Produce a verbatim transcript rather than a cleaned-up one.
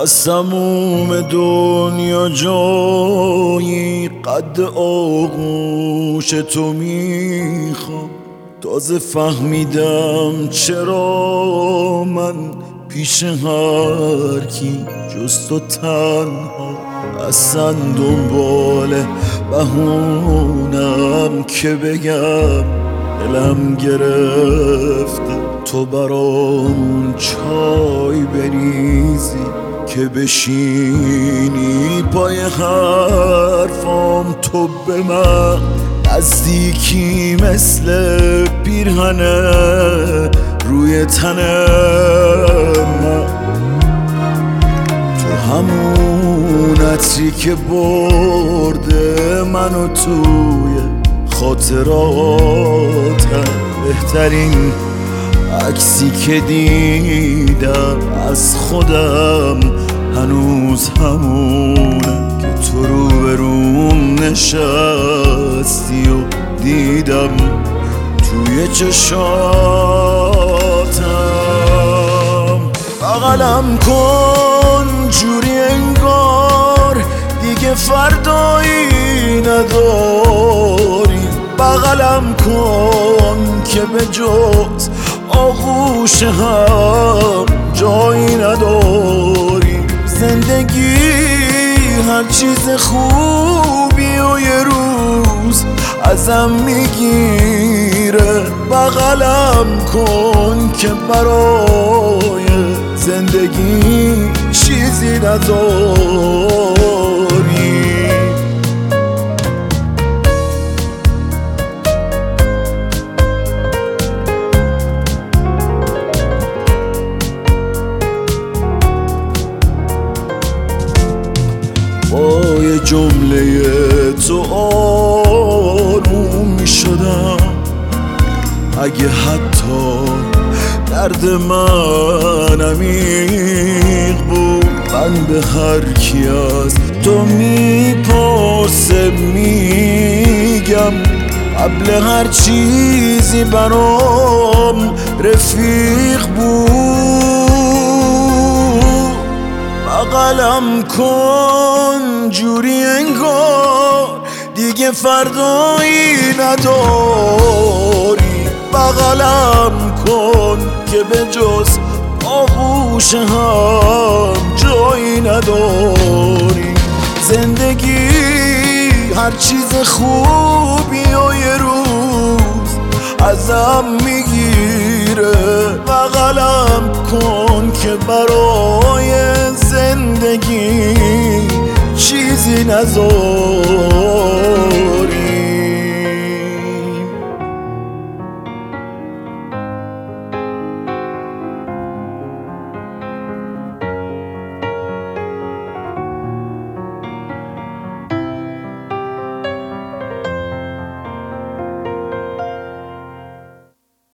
از تموم دنیا جایی قد آغوش تو میخوام. تازه فهمیدم چرا من پیش هر کی جز تو تنها. اصلا دنبال بهونم که بگم دلم گرفته تو برام چای بریزی که بشینی پای حرفام. تو به من نزدیکی مثل پیرهنه روی تن من. تو همون عطری که برده منو توی خاطراتم. بهترین عکسی که دیدم از خودم هنوز همونه که تو رو به روم نشستی و دیدم توی چشاتم. بغلم کن جوری انگار دیگه فردایی نداری. بغلم کن که به جز آغوش هم جایی نداری. زندگی هر چیز خوبی و یه روز ازم میگیره. بغلم کن که برای زندگی چیزی نداری. با یه جمله تو آروم می شدم. اگه حتی درد من عمیق بود من به هر کی از تو میپرسه میگم قبل هر چیزی برام رفیق بود. بغلم کن جوری انگار دیگه فردایی نداری. بغلم کن که به جز آغوش هم جایی نداری. زندگی هر چیز خوبی و یه روز ازم میگیره. بغلم کن که برای زندگی چیزی نذاری.